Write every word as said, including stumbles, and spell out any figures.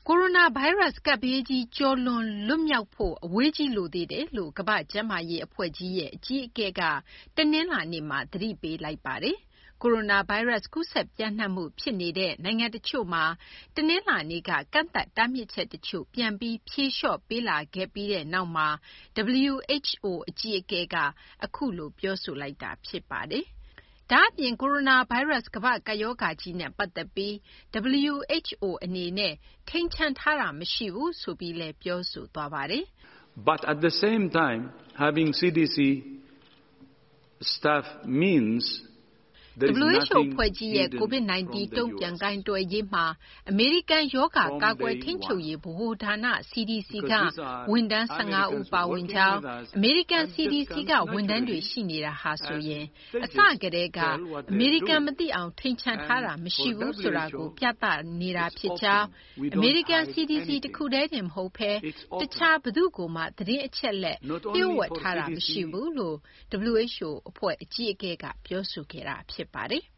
ကိုရိုနာဗိုင်းရပ်စ်ကပ်ဘေးကြီးကျော်လွန်လွတ်မြောက်ဖို့အဝေးကြီးလိုသေးတယ်လို့ကမ္ဘာ့ကျန်းမာရေးအဖွဲ့ကြီးရဲ့အကြီးအကဲကတနင်္လာနေ့မှာသတိပေးလိုက်ပါတယ်။ကိုရိုနာဗိုင်းရပ်စ်ကူးစက်ပျံ့နှံ့မှုဖြစ်နေတဲ့နိုင်ငံတချို့မှာတနင်္လာနေ့ကကန့်သတ်တားမြစ်ချက်တချို့ပြန်ပြီးဖြေလျှော့ပေးလာခဲ့ပြီးတဲ့နောက်မှာ ဒဗလျူအိုက်ချ်အို အကြီးအကဲကအခုလိုပြောဆိုလိုက်တာဖြစ်ပါတယ်။ဒါ့အပြင်ကိုရိုနာဗိုင်းရပ်စ်ကမ္ဘာ့ကပ်ရောဂါကြီးနဲ့ပတ်သက်ပြီး ဒဗလျူအိုက်ချ်အို အနေနဲ့ထိန်းချန်ထားတာမရှိဘူးဆိုပြီးလည်းပြောဆိုသွားပါတယ်။ But at the same time, having စီ ဒီ စီ staff means ဒဗလျူအိုက်ချ်အို အဖွဲ့ကြီးရဲ့ COVID 19 တုံ့ပြန်ကိုင်တွယ်ရေးမှာအမေရိကန်ရောဂါကာကွယ်ထိန်းချုပ်ရေးဗဟိုဌာန စီ ဒီ စီ ကဝန်ထမ်း၁၅ဦးပါဝင်ကြောင်းအမေရိကန် စီ ဒီ စီ ကဝန်ထမ်းတွေရှိနေတာဟာဆိုရင်အစကတည်းကအမေရိကန်မသိအောင်ထိန်ချန်ထားတာမရှိဘူးဆိုတာကိုပြသနေတာဖြစ်ကြောင်းအမေရိကန် စီ ဒီ စီ တခုတည်းတင်မဟုတ်ဘဲတခြားဘယ်သူ့ကိုမှသတင်းအချက်လက်လျှို့ဝှက်ထားတာမရှိဘူးလို့ ဒဗလျူအိုက်ချ်အို အဖွဲ့အကြီးအကဲကပြောဆိုခဲ့တာဖြစ်ပါတယ်